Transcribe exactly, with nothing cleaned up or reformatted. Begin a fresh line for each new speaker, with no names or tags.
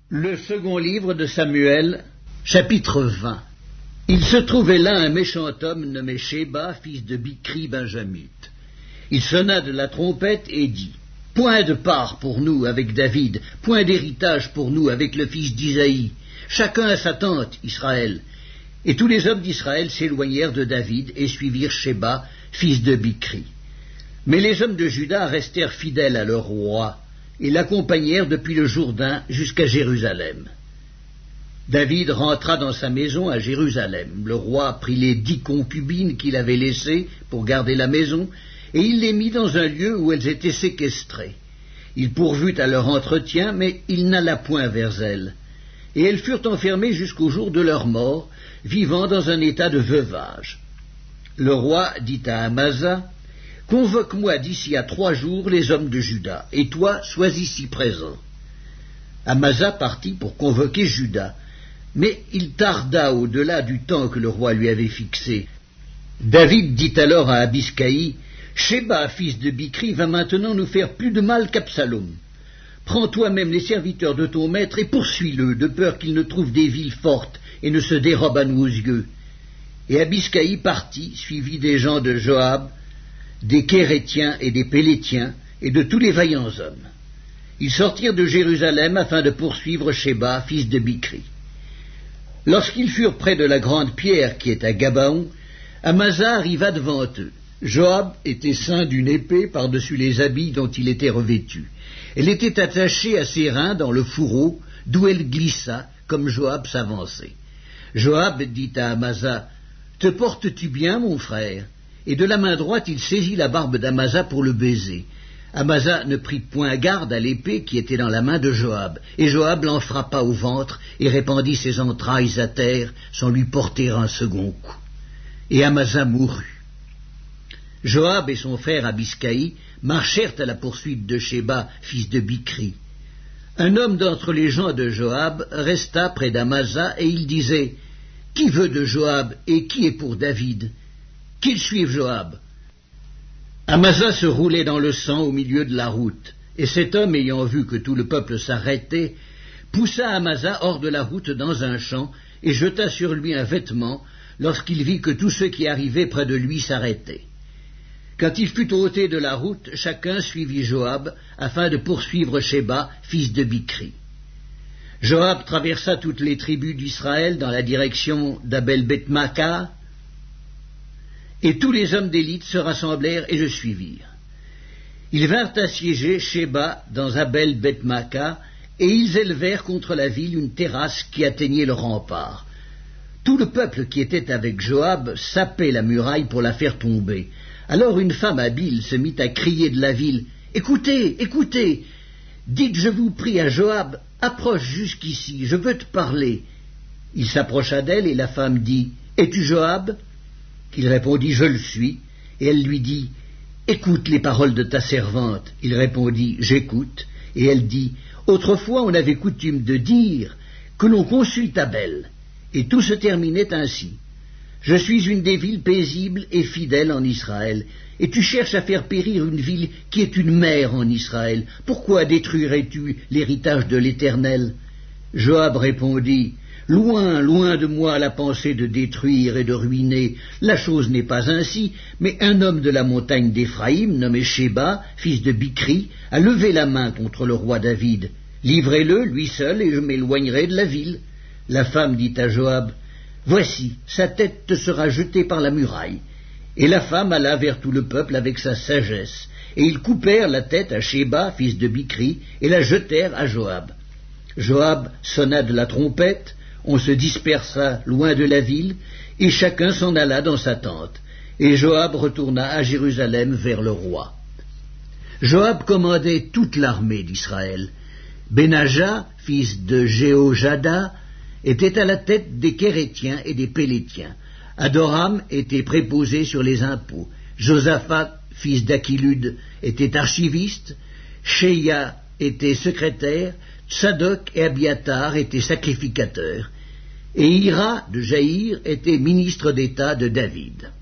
Le second livre de Samuel, chapitre vingt. Il se trouvait là un méchant homme nommé Sheba, fils de Bichri benjamite. Il sonna de la trompette et dit: Point de part pour nous avec David, point d'héritage pour nous avec le fils d'Isaïe. Chacun à sa tente, Israël. Et tous les hommes d'Israël s'éloignèrent de David et suivirent Sheba, fils de Bichri. Mais les hommes de Juda restèrent fidèles à leur roi, et l'accompagnèrent depuis le Jourdain jusqu'à Jérusalem. David rentra dans sa maison à Jérusalem. Le roi prit les dix concubines qu'il avait laissées pour garder la maison, et il les mit dans un lieu où elles étaient séquestrées. Il pourvut à leur entretien, mais il n'alla point vers elles. Et elles furent enfermées jusqu'au jour de leur mort, vivant dans un état de veuvage. Le roi dit à Amasa: Convoque-moi d'ici à trois jours les hommes de Juda, et toi, sois ici présent. Amasa partit pour convoquer Juda, mais il tarda au-delà du temps que le roi lui avait fixé. David dit alors à Abiscaï: Sheba, fils de Bichri, va maintenant nous faire plus de mal qu'Absalom. Prends toi-même les serviteurs de ton maître et poursuis-le, de peur qu'il ne trouve des villes fortes et ne se dérobe à nous aux yeux. Et Abiscaï partit, suivi des gens de Joab, des Kérétiens et des Pélétiens, et de tous les vaillants hommes. Ils sortirent de Jérusalem afin de poursuivre Sheba, fils de Bichri. Lorsqu'ils furent près de la grande pierre qui est à Gabaon, Amasa arriva devant eux. Joab était ceint d'une épée par-dessus les habits dont il était revêtu. Elle était attachée à ses reins dans le fourreau, d'où elle glissa, comme Joab s'avançait. Joab dit à Amasa: Te portes-tu bien, mon frère? Et de la main droite il saisit la barbe d'Amasa pour le baiser. Amasa ne prit point garde à l'épée qui était dans la main de Joab, et Joab l'en frappa au ventre et répandit ses entrailles à terre sans lui porter un second coup. Et Amasa mourut. Joab et son frère Abiscaï marchèrent à la poursuite de Sheba, fils de Bichri. Un homme d'entre les gens de Joab resta près d'Amasa, et il disait: Qui veut de Joab et qui est pour David? Qu'il suive Joab. Amasa se roulait dans le sang au milieu de la route, et cet homme, ayant vu que tout le peuple s'arrêtait, poussa Amasa hors de la route dans un champ, et jeta sur lui un vêtement, lorsqu'il vit que tous ceux qui arrivaient près de lui s'arrêtaient. Quand il fut ôté de la route, chacun suivit Joab, afin de poursuivre Sheba, fils de Bichri. Joab traversa toutes les tribus d'Israël dans la direction d'Abel-Beth-Maca, et tous les hommes d'élite se rassemblèrent et le suivirent. Ils vinrent assiéger Sheba dans Abel-Beth-Maca, et ils élevèrent contre la ville une terrasse qui atteignait le rempart. Tout le peuple qui était avec Joab sapait la muraille pour la faire tomber. Alors une femme habile se mit à crier de la ville: Écoutez, écoutez, dites, je vous prie, à Joab: Approche jusqu'ici, je veux te parler. Il s'approcha d'elle, et la femme dit: Es-tu Joab? Il répondit: Je le suis. Et elle lui dit: Écoute les paroles de ta servante. Il répondit: J'écoute. Et elle dit: Autrefois on avait coutume de dire que l'on consulte Abel, et tout se terminait ainsi. Je suis une des villes paisibles et fidèles en Israël, et tu cherches à faire périr une ville qui est une mère en Israël. Pourquoi détruirais-tu l'héritage de l'Éternel? Joab répondit: Loin, loin de moi la pensée de détruire et de ruiner. La chose n'est pas ainsi, mais un homme de la montagne d'Éphraïm, nommé Sheba, fils de Bichri, a levé la main contre le roi David. Livrez-le, lui seul, et je m'éloignerai de la ville. La femme dit à Joab: Voici, sa tête te sera jetée par la muraille. Et la femme alla vers tout le peuple avec sa sagesse, et ils coupèrent la tête à Sheba, fils de Bichri, et la jetèrent à Joab. Joab sonna de la trompette, on se dispersa loin de la ville, et chacun s'en alla dans sa tente, et Joab retourna à Jérusalem vers le roi. Joab commandait toute l'armée d'Israël. Benaja, fils de Jéhojada, était à la tête des Kérétiens et des Pélétiens. Adoram était préposé sur les impôts. Josaphat, fils d'Achilude, était archiviste. Sheia était secrétaire. Tsadok et Abiatar étaient sacrificateurs. Et Hira de Jaïr était ministre d'État de David.